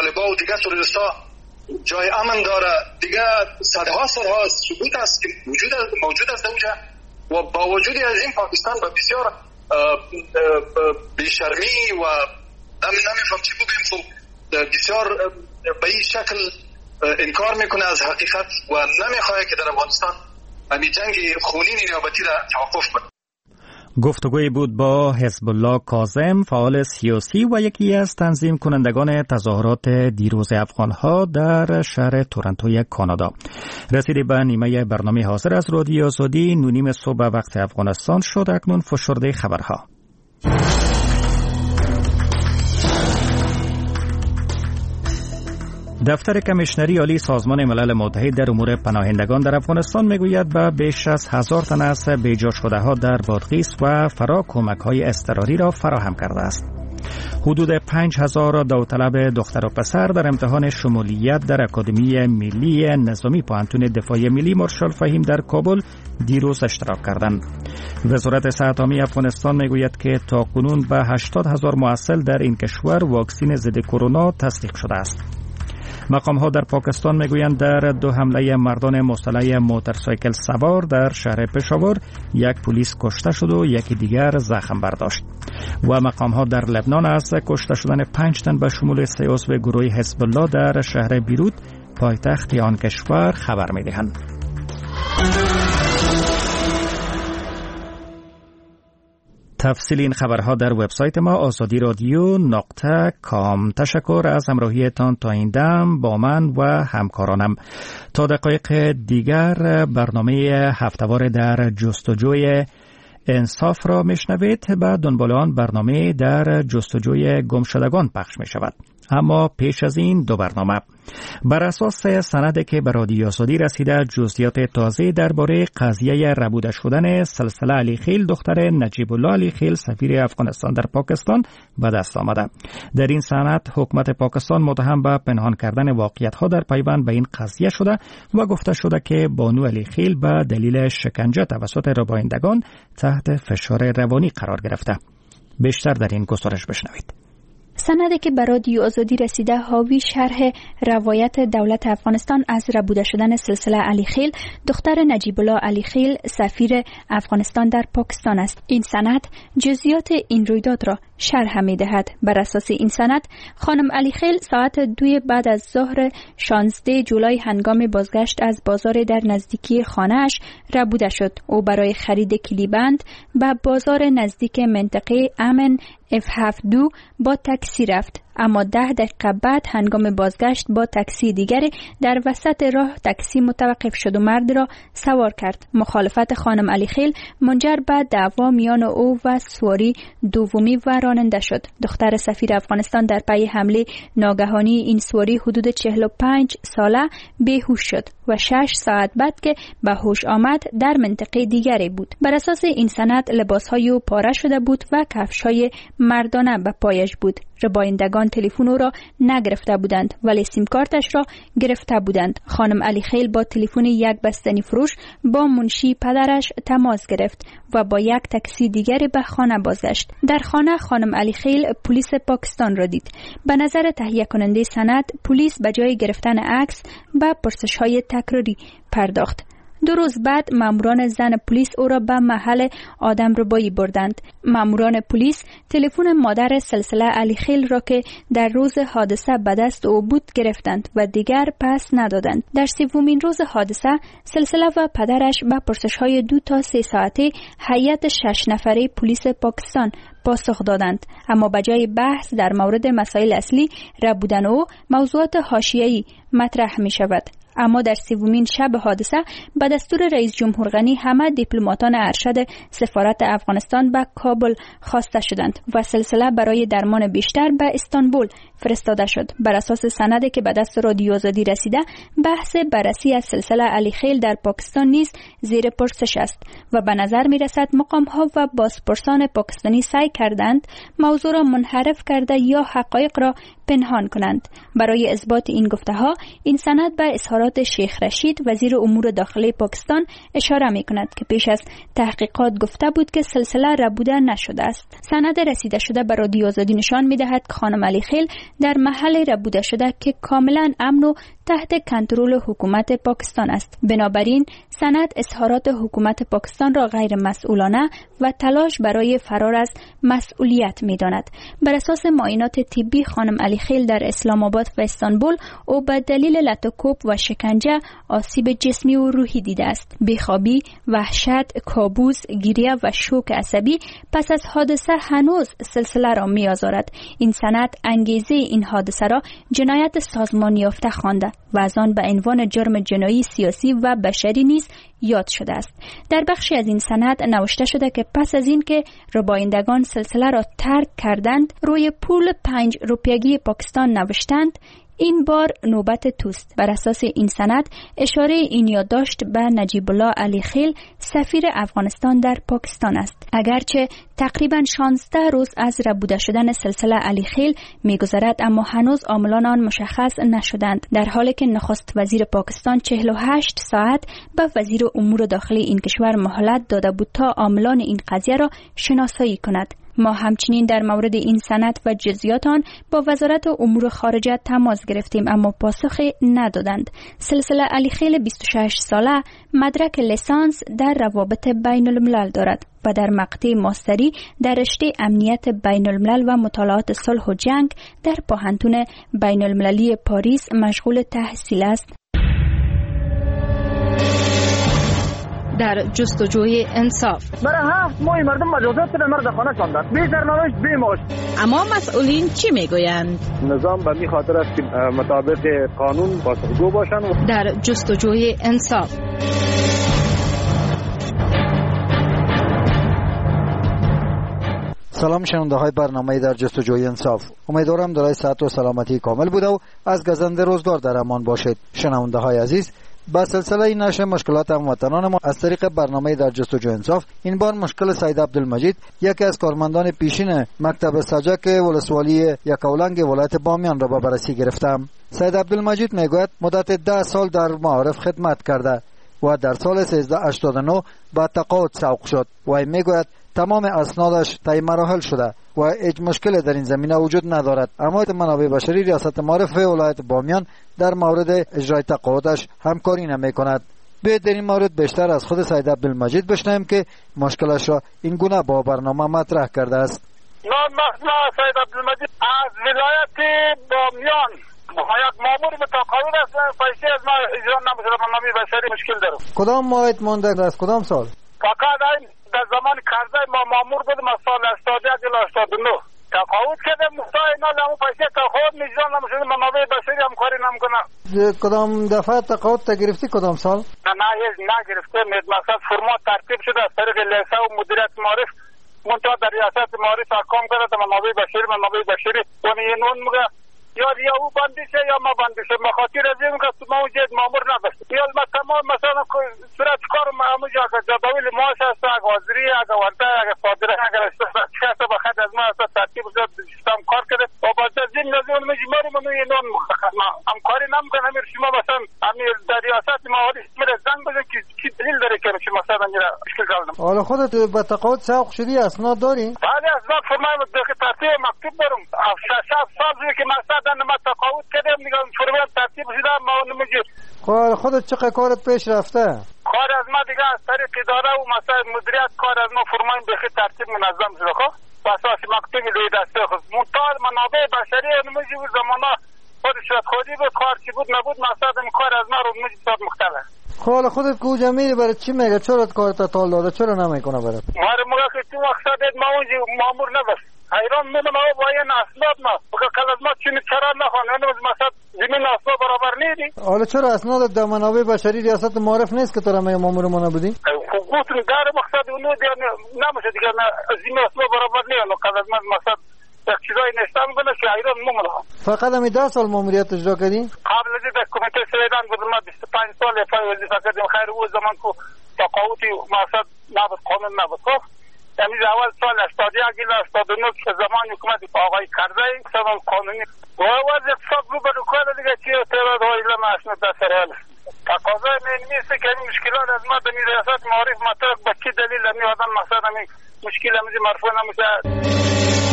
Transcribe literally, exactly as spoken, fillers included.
طالبا و دیگه تروریستا جای امن داره، دیگه صدها سالها ثبوت است که وجود موجود است اونجا. و با وجود از این پاکستان با بسیار بیشرمی و نمیفهم چی بگیم، خب بسیار به این شکل انکار میکنه از حقیقت و نمیخواه که در افغانستان همین جنگ خونین نیابتی را توقف کنه. گفتگوی بود با حزب الله کاظم، فعال سیاسی و یکی از تنظیم کنندگان تظاهرات دیروز افغانها در شهر تورنتوی کانادا. رسیده به نیمه برنامه حاضر از رادیو آزادی، نونیم صبح وقت افغانستان شد. اکنون فشرده خبرها. دفتر کمیشنری عالی سازمان ملل متحد در امور پناهندگان در افغانستان میگوید به بیش از هزار تن از بیجا شده ها در بادغیس و فرا کمک های اضطراری را فراهم کرده است. حدود پنج هزار داوطلب دختر و پسر در امتحان شمولیت در اکادمی ملی نظامی پوهنتون دفاع ملی مارشال فهیم در کابل دیروز اشتراک کردند. وزارت صحت عامه افغانستان میگوید که تاکنون به هشتاد هزار محصل در این کشور واکسن ضد کرونا تصدیق شده است. مقام ها در پاکستان میگویند در دو حمله مردان مسلح موتورسایکل سوار در شهر پشاور یک پلیس کشته شد و یکی دیگر زخم برداشت. و مقام ها در لبنان از کشته شدن پنج تن به شمول سه عضو گروه حزب الله در شهر بیروت پایتخت آن کشور خبر میدهند. تفصیل این خبرها در وبسایت ما آزادی رادیو نقطه کام. تشکر از همراهیتان تا این دم با من و همکارانم. تا دقایق دیگر برنامه هفته‌وار در جستجوی انصاف را میشنوید. بعد دنبال آن برنامه در جستجوی گمشدگان پخش می شود. اما پیش از این دو برنامه. بر اساس سندی که به رادیو آزادی رسیده، جزئیات تازه درباره قضیه ربوده شدن سلسله علی خیل دختر نجیب الله علی خیل سفیر افغانستان در پاکستان به دست آمده. در این سند حکومت پاکستان متهم به پنهان کردن واقعیت‌ها در پیوند به این قضیه شده و گفته شده که بانو علی خیل به دلیل شکنجه توسط ربایندگان تحت فشار روانی قرار گرفته. بیشتر در این گزارش بشنوید. سندی که به رادیو آزادی رسیده حاوی شرح روایت دولت افغانستان از ربوده شدن سلسله علی خیل دختر نجیب الله علی خیل سفیر افغانستان در پاکستان است. این سند جزئیات این رویداد را شرح می دهد. بر اساس این سند خانم علی خیل ساعت دوی بعد از ظهر شانزده جولای هنگام بازگشت از بازار در نزدیکی خانه‌اش ربوده شد. او برای خرید کلیبند به بازار نزدیک منطقه امن اف هفت دو با تاکسی رفت، اما ده دقیقه بعد هنگام بازگشت با تاکسی دیگری در وسط راه تاکسی متوقف شد و مرد را سوار کرد. مخالفت خانم علی خیل منجر به دعوا میان او و سواری دومی و راننده شد. دختر سفیر افغانستان در پی حمله ناگهانی این سواری حدود چهل و پنج ساله بیهوش شد و شش ساعت بعد که به هوش آمد در منطقه دیگری بود. بر اساس این سند لباسهای او پاره شده بود و کفش‌های مردانه به پایش بود. ربایندگان تلفن او را نگرفته بودند ولی سیم کارتش را گرفته بودند. خانم علی خیل با تلفن یک بستنی فروش با منشی پدرش تماس گرفت و با یک تاکسی دیگری به خانه بازگشت. در خانه خانم علی خیل پلیس پاکستان را دید. به نظر تهیه کننده سند، پلیس به جای گرفتن عکس به پرسش‌های تکراری پرداخت. دو روز بعد ماموران زن پلیس او را به محل آدمربایی بردند. ماموران پلیس تلفن مادر سلسله علی خیل را که در روز حادثه به دست او بود گرفتند و دیگر پس ندادند. در سومین روز حادثه سلسله و پدرش به پرسش‌های دو تا سه ساعته هیئت شش نفره پلیس پاکستان پاسخ دادند، اما بجای بحث در مورد مسائل اصلی ربودن او موضوعات حاشیه‌ای مطرح می شود. اما در سومین شب حادثه به دستور رئیس جمهور غنی همه دیپلماتان ارشد سفارت افغانستان به کابل خواسته شدند و سلسله برای درمان بیشتر به استانبول فرستاده شد. بر اساس سندی که به دست رادیو آزادی رسیده، بحث بررسی از سلسله علی خیل در پاکستان نیز زیر پرسش است و به نظر می رسد مقام ها و بازپرسان پاکستانی سعی کردند موضوع را منحرف کرده یا حقایق را پنهان کنند. برای اثبات این گفته ها، این سند به اظهارات اظهارات شیخ رشید وزیر امور داخلی پاکستان اشاره می کند که پیش از تحقیقات گفته بود که سلسله ربوده نشده است. سند رسیده شده به رادیو آزادی نشان می دهد که خانم علی خیل در محل ربوده شده که کاملا امن و تحت کنترل حکومت پاکستان است. بنابراین سند اظهارات حکومت پاکستان را غیر مسئولانه و تلاش برای فرار از مسئولیت می داند. بر اساس معاینات طبی خانم علی خیل در اسلام آباد و استانبول او به دلیل لطوکوب و شکنجه آسیب جسمی و روحی دیده است. بیخوابی، وحشت، کابوس، گریه و شوک عصبی پس از حادثه هنوز سلسله را می آزارد. این سند انگیزه این حادثه را جنایت سازمان یافته خوانده و از آن به عنوان جرم جنایی سیاسی و بشری نیز یاد شده است. در بخشی از این سند نوشته شده که پس از این که ربایندگان سلسله را ترک کردند روی پول پنج روپیگی پاکستان نوشتند این بار نوبت توست. بر اساس این سند اشاره این یادداشت به نجیب الله علی خیل سفیر افغانستان در پاکستان است. اگرچه تقریبا شانزده روز از ربوده شدن سلسله علی خیل می‌گذرد اما هنوز عاملان آن مشخص نشدند، در حالی که نخست وزیر پاکستان چهل و هشت ساعت به وزیر امور داخلی این کشور مهلت داده بود تا عاملان این قضیه را شناسایی کند. ما همچنین در مورد این سند و جزئیات آن با وزارت امور خارجه تماس گرفتیم اما پاسخی ندادند. سلسله علی خیل بیست و شش ساله مدرک لیسانس در روابط بین الملل دارد و در مقطع ماستری در رشته امنیت بین الملل و مطالعات صلح و جنگ در پوهنتون بین المللی پاریس مشغول تحصیل است. در جستجوی انصاف برای هفت ماه مردم مجازات را مرد خانه شاندند، بی سرنوشت بی معاش. اما مسئولین چی میگویند؟ نظام به می خاطر است که مطابق قانون پاسخگو باشند. در جستجوی انصاف سلام شنونده های برنامه در جستجوی انصاف. امیدوارم دارای صحت و سلامتی کامل بوده و از گزند روزگار در امان باشید. شنونده های عزیز، با سلسله نشر مشکلات هموطنان ما از طریق برنامه در جستجوی انصاف این بار مشکل سید عبدالمجید، یکی از کارمندان پیشین مکتب سجک ولسوالی یکاولنگ ولایت بامیان را به بررسی گرفتم. سید عبدالمجید میگوید مدت ده سال در معارف خدمت کرده و در سال سیزده هشتاد و نه با تقاعد سوق شد و میگوید تمام اسنادش طی مراحل شده و هیچ مشکل در این زمینه وجود ندارد، اما منابع بشری ریاست معارف ولایت بامیان در مورد اجرای تقاعدش همکاری نمی کند. به در این مورد بیشتر از خود سید عبدالمجید بشنویم که مشکلش را این گونه با برنامه مطرح کرده است. نام مثلا سید عبدالمجید از ولایت بامیان یک مامور به تقاعد است، پیسه از ما اجرا نمیشه، منابع بشری مشکل دارم. کدام ماه مانده است؟ کدام سال؟ فقط این در زمان کرده ما مامور بودم از سال هشتاد و یک الی هشتاد و نه تقاعد کردم، مختار اینا لامو پیسه تقاعد میجرا نمیشه، منابع بشری هم کاری نمیکنه. کدام دفعه تقاعد تا گرفتی؟ کدام سال؟ نه نه هیچ نگرفتم. مثلا فرمان ترتیب شده از طریق لیسه و مدیریت معارف منتها در ریاست معارف احکام کرده منابع بشری منابع بشری اون اینون میگه یا یا او بندیشه یا ما بندیشه، مخاطر از این که ما اونجا مامور نداشت یا ما تمام مثلا صورت کار همونجا که جداول معاش هست، اگه حاضری اگه ورده اگه صادره اگه شخص بخد از ما اصلا ترتیب شد سیستم کار کرده و بعد از این لازم اون مجموعی منو اینون همکاری نمیکنه. همین شما مثلا همین در ریاست معارف میره زنگ بزن که چی دلیل داره که شما مثلا میره مشکل کردم. حالا خودت به تقاعد سوق شدی، اسناد داری؟ بله اسناد فرمان به ترتیب مکتوب دارم. شش سال که مثلا ما تقاعد کردم میگم فرمان ترتیب شده ما نمیگه. خب خودت چقدر کارت پیش رفته؟ کار از ما دیگه از طریق اداره و مثلا مدیریت کار از ما فرمان به ترتیب منظم شده. خب اساس مکتوب روی دسته خود منتها منابع بشری نمیگه و زمانه خود شد خودی به کار چی بود نبود مثلا این کار از ما رو نمیگه صد مختلف. خب خودت کجا میری؟ برای چی میگه چرا کارت تال داده چرا نمیکنه برات؟ ما رو میگه که تو مقصد ما اونجا مامور نباش. حیران میمونم او با این اسناد ما بگه کل از ما چی چرا نخوان اینو مثلا زمین اسناد برابر نیدی. حالا چرا اسناد در منابع بشری ریاست معارف نیست که تو را مامور ما نبودی؟ خب گفتم در مقصد اونو دیگه نمیشه دیگه زمین اسناد برابر نیست. کل از من مثلا یک چیزایی نشتم کنه که حیران میمونم. فقط همین ده سال ماموریت اجرا کردی؟ قبل از این در کمیته سیدان بودم ما بیست و پنج سال افای وظیفه کردیم. خیر او زمان که تقاعدی مقصد نبود قانون نبود. خب یعنی اول سال هشتاد و یک الی هشتاد و نه که زمان حکومت آقای کرزی سبب قانونی و وضع اقتصاد رو به رکوع دیگه چی اعتراض های لما اشنو در سرحال از ما در ریاست معارف مطرح به چه دلیل می آدم مقصد همین مشکل همیشه مرفوع نمیشه.